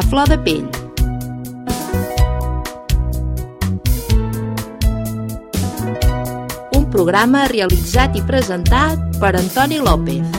flor de pell. Un programa realitzat i presentat per Antoni López.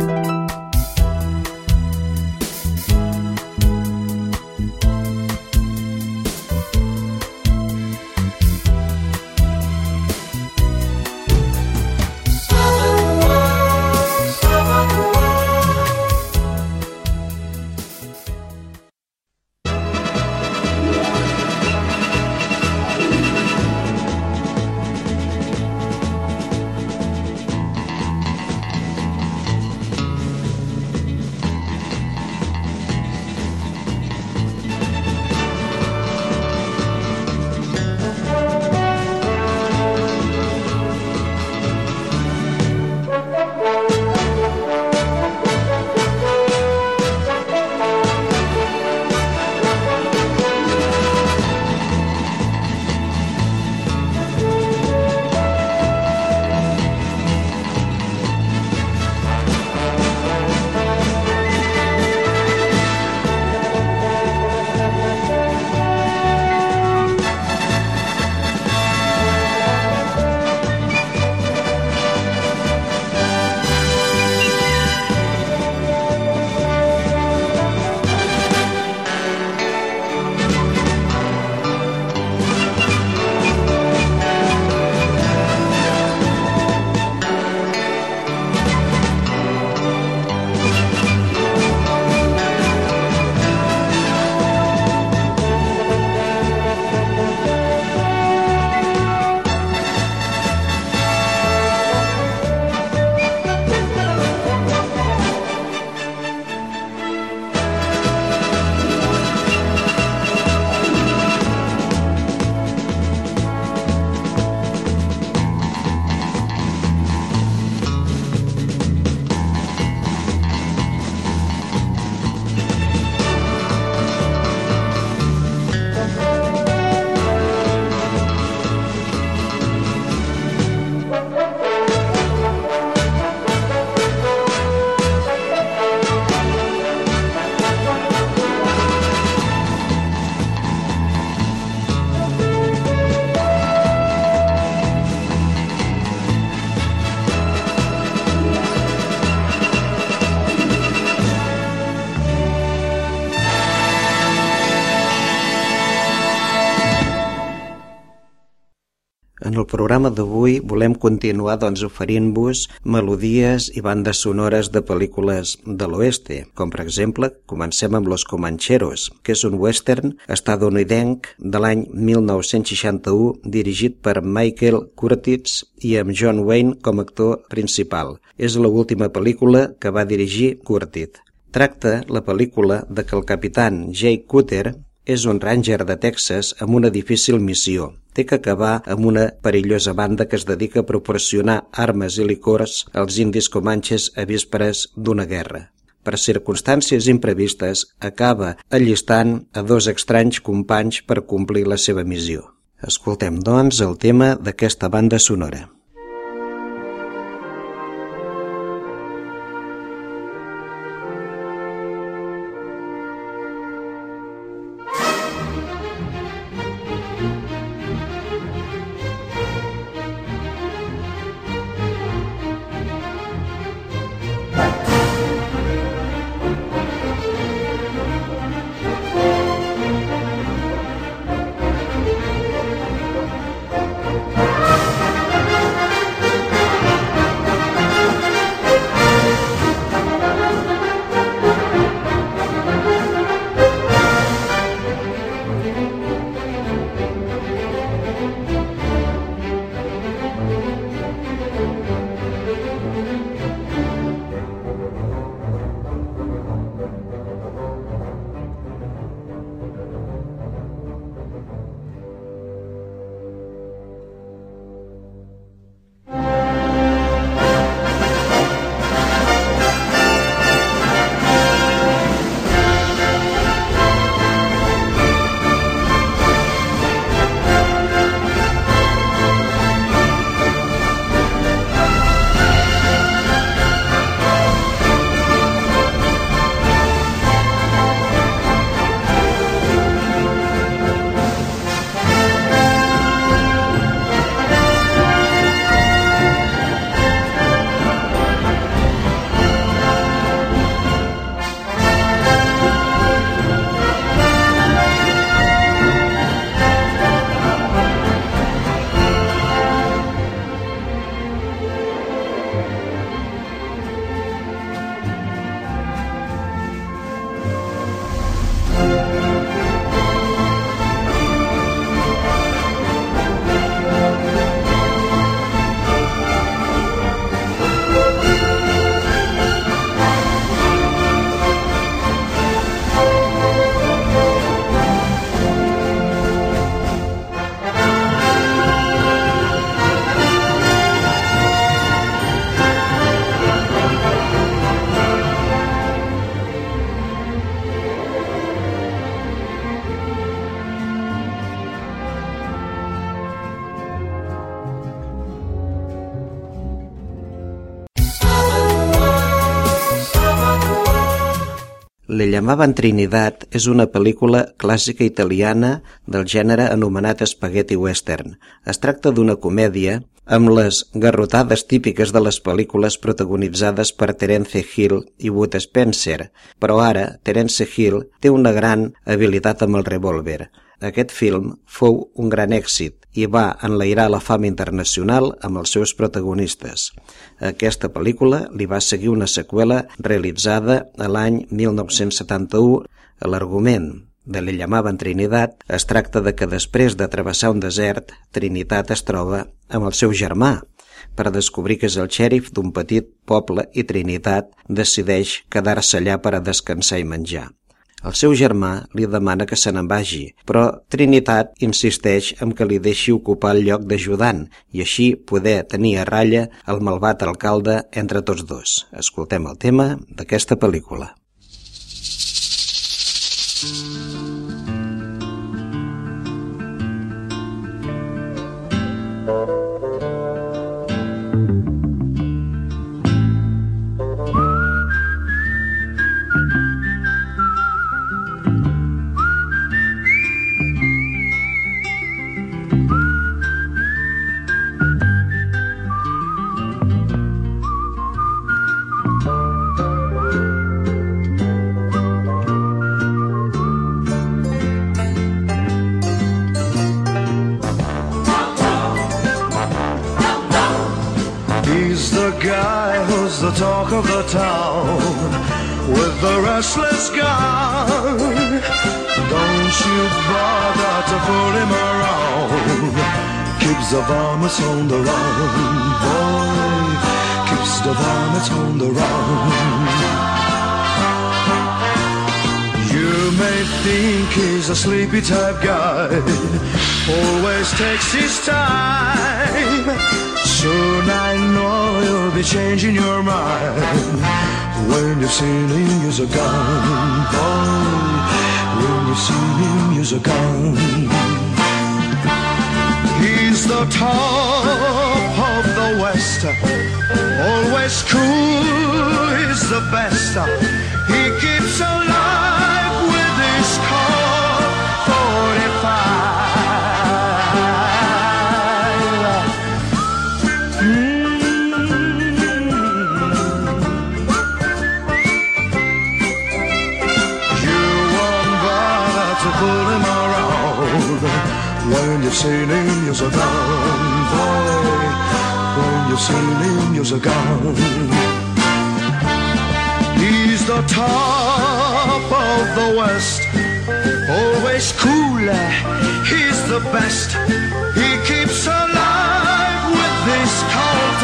En el programa d'avui volem continuar oferint-vos melodies i bandes sonores de pel·lícules de l'oeste, com per exemple comencem amb Los Comancheros, que és un western estatunidenc de l'any 1961 dirigit per Michael Curtiz i amb John Wayne com a actor principal. És l'última pel·lícula que va dirigir Curtiz. Tracta la pel·lícula de que el capitán Jake Cutter és un ranger de Texas amb una difícil missió. Té que acabar amb una perillosa banda que es dedica a proporcionar armes i licors als indis comanxes a vísperes d'una guerra. Per circumstàncies imprevistes, acaba allistant a dos estranys companys per complir la seva missió. Escoltem, doncs, el tema d'aquesta banda sonora. Le llamaven Trinidad és una pel·lícula clàssica italiana del gènere anomenat spaghetti western. Es tracta d'una comèdia amb les garrotades típiques de les pel·lícules protagonitzades per Terence Hill i Bud Spencer, però ara Terence Hill té una gran habilitat amb el revòlver. Aquest film fou un gran èxit i va enlairar la fama internacional amb els seus protagonistes. A aquesta pel·lícula li va seguir una seqüela realitzada a l'any 1971. L'argument de Le llamaven Trinidad es tracta de que després de travessar un desert, Trinitat es troba amb el seu germà per descobrir que és el xèrif d'un petit poble i Trinitat decideix quedar-se allà per a descansar i menjar. El seu germà li demana que se n'en vagi, però Trinitat insisteix en que li deixi ocupar el lloc d'ajudant i així poder tenir a ratlla el malvat alcalde entre tots dos. Escoltem el tema d'aquesta pel·lícula. The talk of the town with the restless gun. Don't you bother to pull him around. Keeps the varmints on the run, boy. Keeps the varmints on the run. You may think he's a sleepy type guy, always takes his time. Soon I know you'll be changing your mind when you've seen him use a gun, boy. When you've seen him use a gun. He's the top of the West, always cool, he's the best. He keeps alive with his Colt 45. When you've seen him use a gun, boy. When you've seen him use a gun. He's the top of the West, always cool, he's the best. He keeps alive with this Colt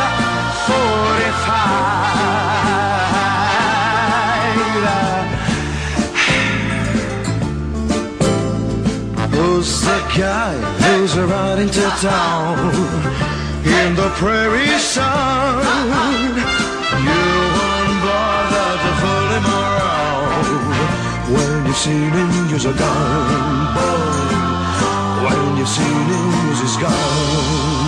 45. Who's the guy who's riding to town in the prairie sun? You won't bother to fool him around when you've seen him use a gun, boy. When you've seen him use his gun.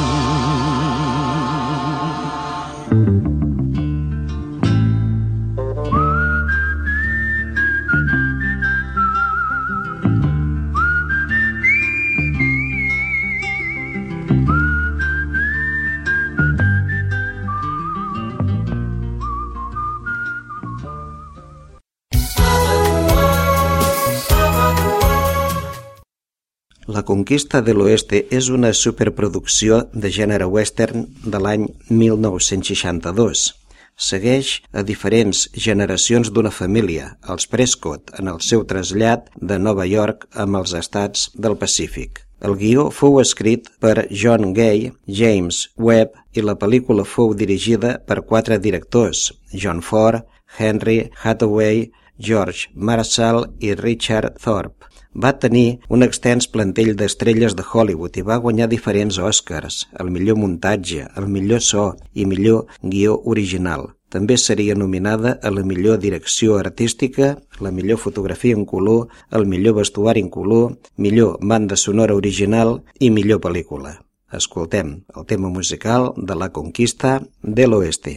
La conquista de l'Oeste és una superproducció de gènere western de l'any 1962. segueix a diferents generacions d'una família, els Prescott, en el seu trasllat de Nova York amb els estats del Pacífic. El guió fou escrit per John Gay, James Webb, i la pel·lícula fou dirigida per 4 directors, John Ford, Henry Hathaway, George Marshall i Richard Thorpe. Va tenir un extens plantell d'estrelles de Hollywood i va guanyar diferents Oscars, el millor muntatge, el millor so i millor guió original. També seria nominada a la millor direcció artística, la millor fotografia en color, el millor vestuari en color, millor banda sonora original i millor pel·lícula. Escoltem el tema musical de La Conquista del Oeste.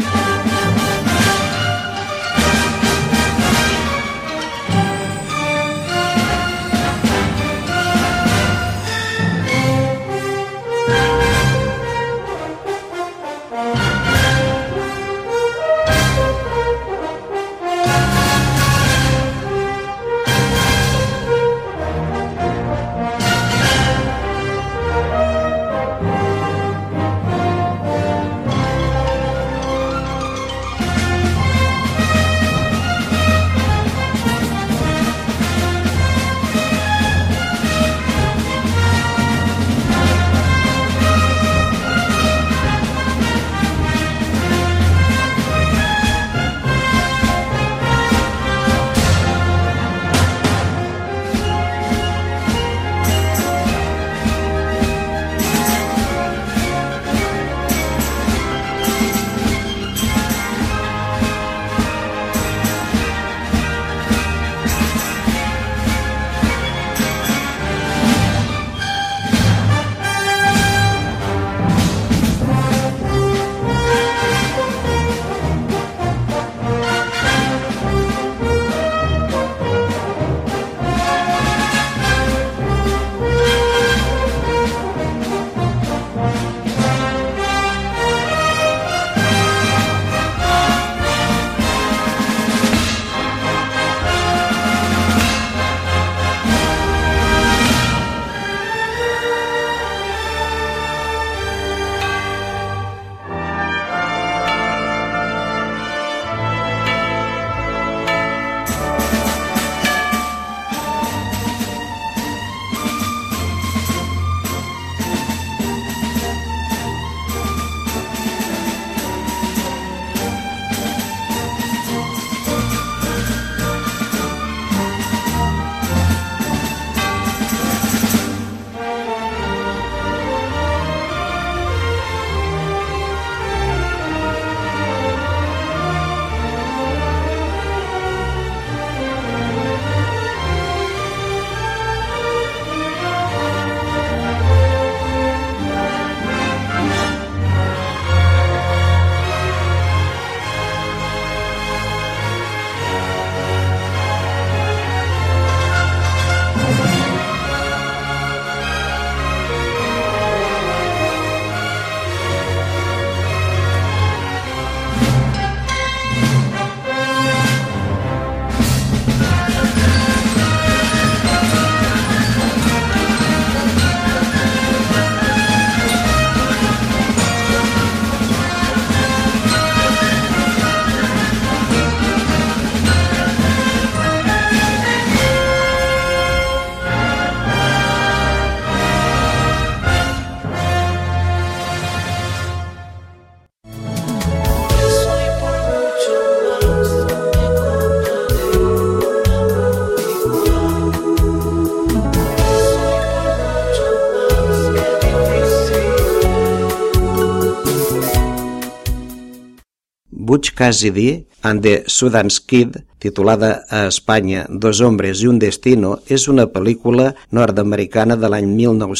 Butch Cassidy and the Sundance Kid, titulada a Espanya Dos hombres y un destino, és una pel·lícula nord-americana de l'any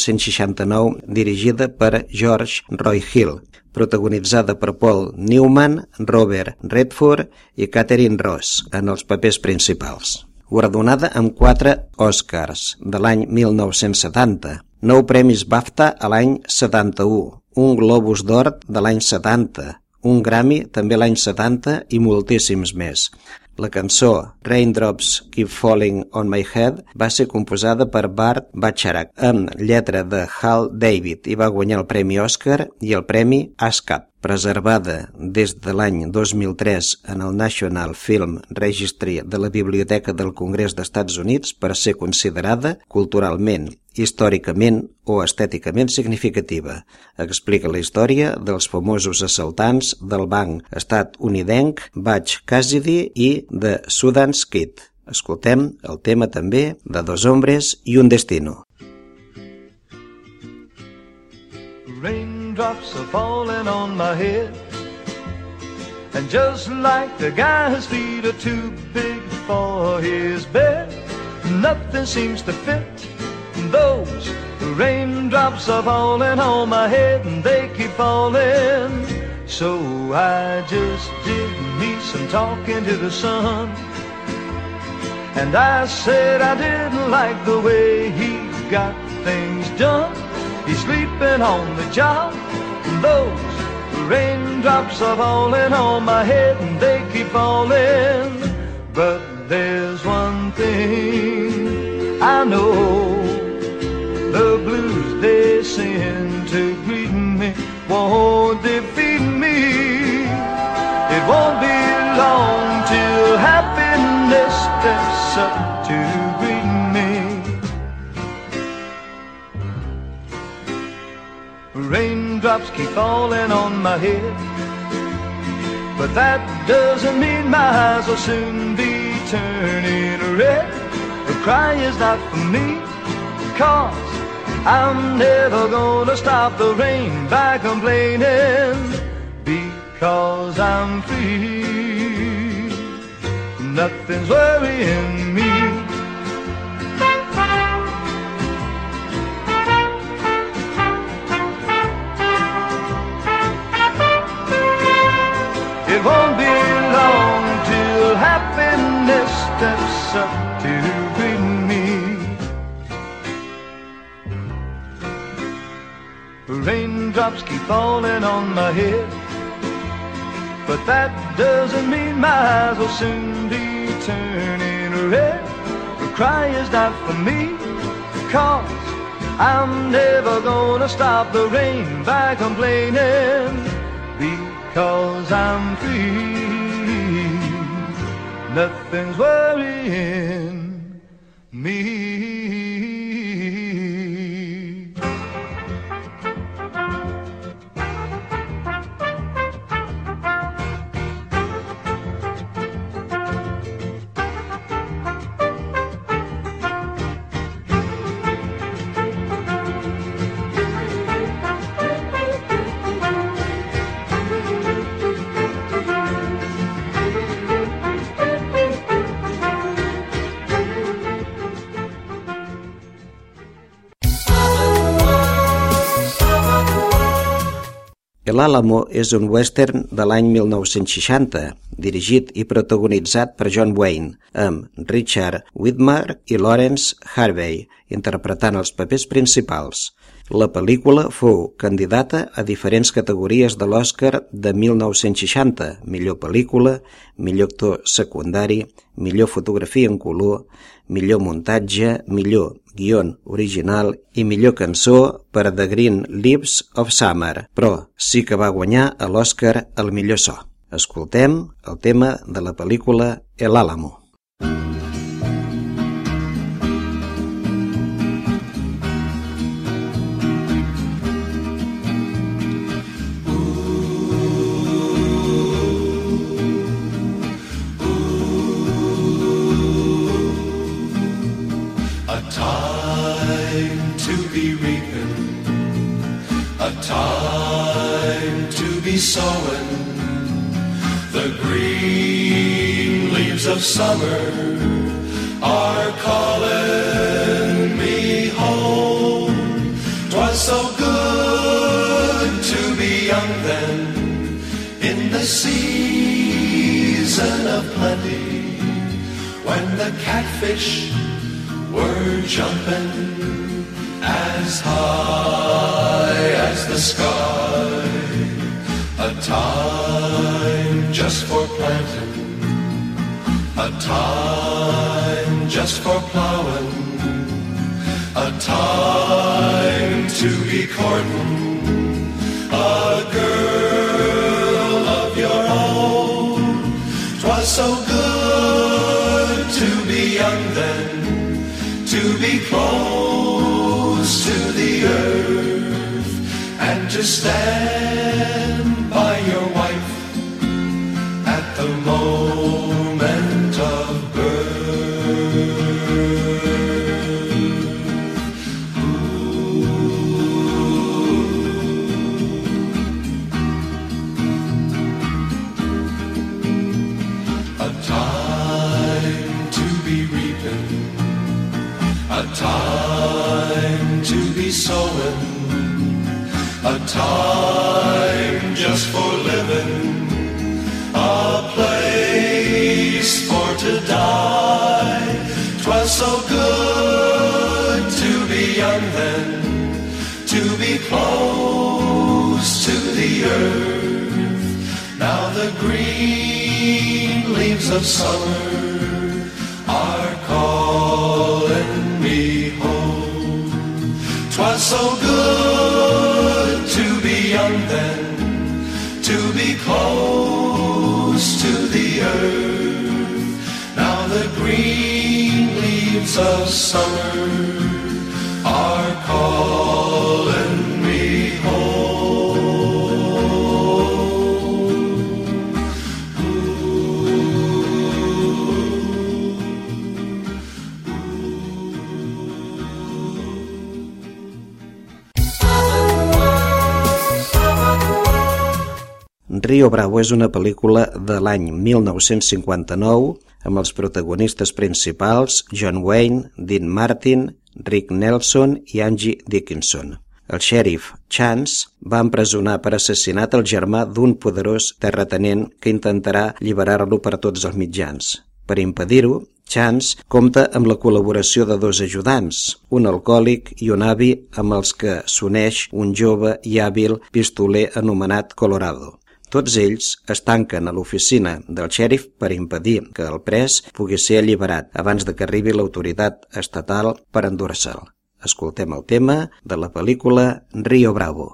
1969 dirigida per George Roy Hill, protagonitzada per Paul Newman, Robert Redford i Catherine Ross en els papers principals. Guardonada amb 4 Oscars de l'any 1970, 9 premis BAFTA a l'any 71, un Globus d'Or de l'any 70, un Grammy també l'any 70 i moltíssims més. La cançó Raindrops Keep Falling on My Head va ser composada per Burt Bacharach amb lletra de Hal David i va guanyar el Premi Oscar i el Premi ASCAP. preservada des de l'any 2003 en el National Film Registry de la Biblioteca del Congrés d'Estats Units per ser considerada culturalment, històricament o estèticament significativa. Explica la història dels famosos assaltants del banc estatunidenc Butch Cassidy i de Sundance Kid. Escoltem el tema també de Dos hombres y un destino. Raindrops are falling on my head, and just like the guy's feet are too big for his bed, nothing seems to fit. Those raindrops are falling on my head, and they keep falling. So I just did me some talking to the sun, and I said I didn't like the way he got things done. He's sleeping on the job, and those raindrops are falling on my head, and they keep falling. But there's one thing I know, the blues they send to greet me won't defeat me. It won't be long till happiness steps up to greet me. Raindrops keep falling on my head, but that doesn't mean my eyes will soon be turning red. The cry is not for me, 'cause I'm never gonna stop the rain by complaining, because I'm free. Nothing's worrying me. It won't be long till happiness steps up to greet me. Raindrops keep falling on my head, but that doesn't mean my eyes will soon be turning red. The cry is not for me, 'cause I'm never gonna stop the rain by complaining, because I'm free. Nothing's worrying me. El Álamo és un western de l'any 1960, dirigit i protagonitzat per John Wayne, amb Richard Widmark i Lawrence Harvey interpretant els papers principals. La pel·lícula fou candidata a diferents categories de l'Oscar de 1960, millor pel·lícula, millor actor secundari, millor fotografia en color, millor muntatge, millor guion original i millor cançó per The Green Leaves of Summer, però sí que va guanyar a l'Oscar el millor so. Escoltem el tema de la pel·lícula El Álamo. Sowing the green leaves of summer are calling me home. 'Twas so good to be young then, in the season of plenty, when the catfish were jumping as high as the sky. A time just for planting, a time just for plowing, a time to be courting a girl 'Twas so good to be young then, to be close to the earth, and to stand by your wife at the moment of birth. A time to be reaping, a time to be sowing, a time just for living, a place for to die. 'Twas so good to be young then, to be close to the earth. Now the green leaves of summer are calling me home. 'Twas so good to be young then, to be close to the earth. Now the green leaves of summer are calling me home. Rio Bravo és una pel·lícula de l'any 1959 amb els protagonistes principals John Wayne, Dean Martin, Rick Nelson i Angie Dickinson. El xèrif Chance va empresonar per assassinat el germà d'un poderós terratenent que intentarà alliberar-lo per tots els mitjans. Per impedir-ho, Chance compta amb la col·laboració de dos ajudants, un alcohòlic i un avi amb els que s'uneix un jove i hàbil pistoler anomenat Colorado. Tots ells es tanquen a l'oficina del xèrif per impedir que el pres pugui ser alliberat abans de que arribi l'autoritat estatal per endur-se'l. Escoltem el tema de la pel·lícula Rio Bravo.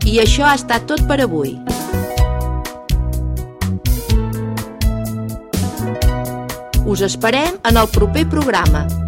I això ha estat tot per avui. Us esperem en el proper programa.